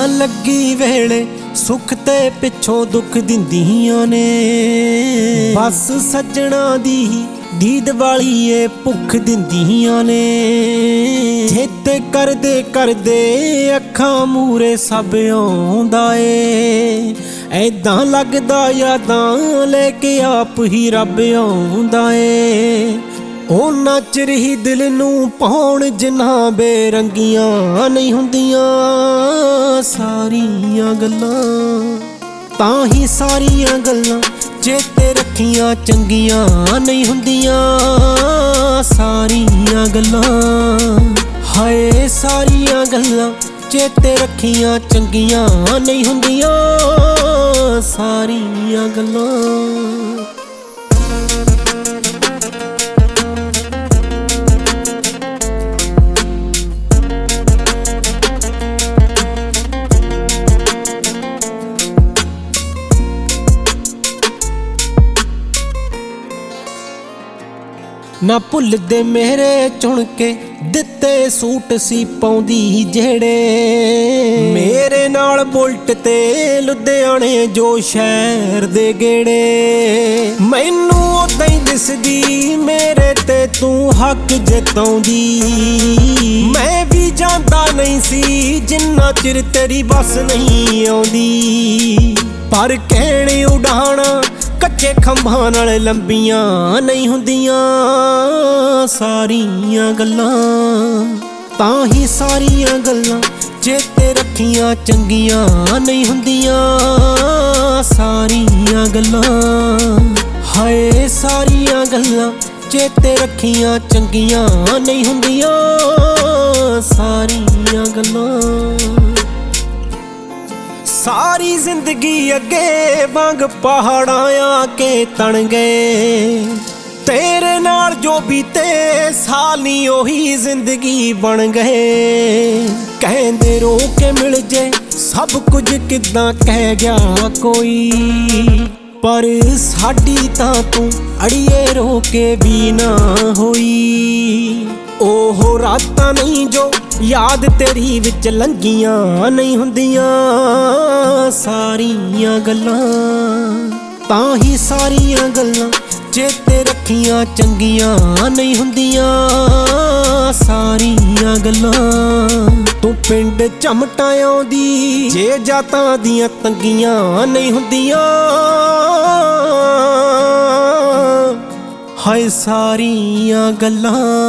ਲੱਗੀ ਵੇਲੇ ਸੁੱਖ ਤੇ ਪਿੱਛੋਂ ਦੁੱਖ ਦਿੰਦੀਆਂ ਨੇ। ਬਸ ਸੱਜਣਾ ਦੀ ਦੀਦ ਵਾਲੀ ਏ ਭੁੱਖ ਦਿੰਦੀਆਂ ਨੇ। ਚੇਤੇ ਕਰਦੇ ਕਰਦੇ ਅੱਖਾਂ ਮੂਰੇ ਸਭ ਆਉਂਦਾ ਏ। ਐਦਾਂ ਲੱਗਦਾ ਯਾਦਾਂ ਲੈ ਕੇ ਆਪ ਹੀ ਰੱਬ ਆਉਂਦਾ ਏ। ਉਹਨਾਂ ਚਿਰ ਹੀ ਦਿਲ ਨੂੰ ਪਾਉਣ ਜਿਨ੍ਹਾਂ ਬੇਰੰਗੀਆਂ ਨਹੀਂ ਹੁੰਦੀਆਂ ਸਾਰੀਆਂ ਗੱਲਾਂ। ਤਾਂ ਹੀ ਸਾਰੀਆਂ ਗੱਲਾਂ ਚੇਤੇ ਰੱਖੀਆਂ ਚੰਗੀਆਂ ਨਹੀਂ ਹੁੰਦੀਆਂ ਸਾਰੀਆਂ ਗੱਲਾਂ। ਹਾਏ ਸਾਰੀਆਂ ਗੱਲਾਂ ਚੇਤੇ ਰੱਖੀਆਂ ਚੰਗੀਆਂ ਨਹੀਂ ਹੁੰਦੀਆਂ ਸਾਰੀਆਂ ਗੱਲਾਂ। ਨਾ ਭੁੱਲਦੇ ਮੇਰੇ ਚੁਣ ਕੇ ਦਿੱਤੇ ਸੂਟ ਸੀ ਪਾਉਂਦੀ ਜਿਹੜੇ। ਮੇਰੇ ਨਾਲ ਬੁਲਟ ਤੇ ਲੁਧਿਆਣੇ ਜੋ ਸ਼ਹਿਰ ਦੇ ਗੇੜੇ। ਮੈਨੂੰ ਉਦਾਂ ਹੀ ਦਿਸਦੀ ਮੇਰੇ ਤੇ ਤੂੰ ਹੱਕ ਜਤਾਉਂਦੀ। ਮੈਂ ਵੀ ਜਾਂਦਾ ਨਹੀਂ ਸੀ ਜਿੰਨਾ ਚਿਰ ਤੇਰੀ ਬੱਸ ਨਹੀਂ ਆਉਂਦੀ। ਪਰ ਕਹਿਣੇ ਉਡਾਣਾ ਕੱਚੇ ਖੰਭਾਂ ਨਾਲ ਲੰਬੀਆਂ ਨਹੀਂ ਹੁੰਦੀਆਂ ਸਾਰੀਆਂ ਗੱਲਾਂ। ਤਾਂ ਹੀ ਸਾਰੀਆਂ ਗੱਲਾਂ ਚੇਤੇ ਰੱਖੀਆਂ ਚੰਗੀਆਂ ਨਹੀਂ ਹੁੰਦੀਆਂ ਸਾਰੀਆਂ ਗੱਲਾਂ। ਹਾਏ ਸਾਰੀਆਂ ਗੱਲਾਂ ਚੇਤੇ ਰੱਖੀਆਂ ਚੰਗੀਆਂ ਨਹੀਂ ਹੁੰਦੀਆਂ ਸਾਰੀਆਂ ਗੱਲਾਂ। ਸਾਰੀ ਜ਼ਿੰਦਗੀ ਅੱਗੇ ਵਾਂਗ ਪਹਾੜਾਂ ਆ ਕੇ ਤਣ ਗਏ। ਤੇਰੇ ਨਾਲ ਜੋ ਬੀਤੇ ਸਾਲ ਨੀ ਉਹੀ ਜ਼ਿੰਦਗੀ ਬਣ ਗਏ। ਕਹਿੰਦੇ ਰੋ ਕੇ ਮਿਲ ਜੇ ਸਭ ਕੁਝ ਕਿੱਦਾਂ ਕਹਿ ਗਿਆ ਕੋਈ। ਪਰ ਸਾਡੀ ਤਾਂ ਤੂੰ ਅੜੀਏ ਰੋ ਕੇ ਵੀ ਨਾ ਹੋਈ। ਉਹ ਰਾਤਾਂ ਨਹੀਂ ਜੋ ਯਾਦ ਤੇਰੀ ਵਿੱਚ ਲੰਘੀਆਂ ਨਹੀਂ ਹੁੰਦੀਆਂ ਸਾਰੀਆਂ ਗੱਲਾਂ। ਤਾਂ ਹੀ ਸਾਰੀਆਂ ਗੱਲਾਂ ਚੇਤੇ ਰੱਖੀਆਂ ਚੰਗੀਆਂ ਨਹੀਂ ਹੁੰਦੀਆਂ ਸਾਰੀਆਂ ਗੱਲਾਂ। ਤੂੰ ਪਿੰਡ ਚਮਟਾਂ ਆਉਂਦੀ ਜੇ ਜਾਤਾਂ ਦੀਆਂ ਤੰਗੀਆਂ ਨਹੀਂ ਹੁੰਦੀਆਂ ਹਾਏ ਸਾਰੀਆਂ ਗੱਲਾਂ।